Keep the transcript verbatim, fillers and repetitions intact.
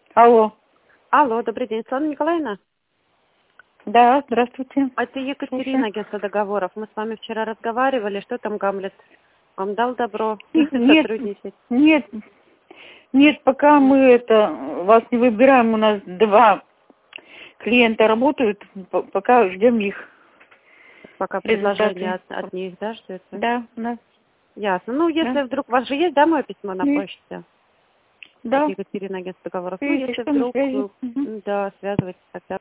Алло. Алло, добрый день, Светлана Николаевна. Да, здравствуйте. Это Екатерина, агентство договоров. Мы с вами вчера разговаривали. Что там Гамлет? Вам дал добро Нет, сотрудничать? нет, нет, пока мы это вас не выбираем, у нас два клиента работают, п- пока ждем их. Пока Результаты. предложение от, от них, да, ждете? Да, да, Ясно. Ну, если да. вдруг... У вас же есть, да, мое письмо на Есть. почте? От Да. Екатерины, агентство договоров. Ну, Видите, если что на вдруг... связи. э, Мгм. Да, связывайтесь тогда.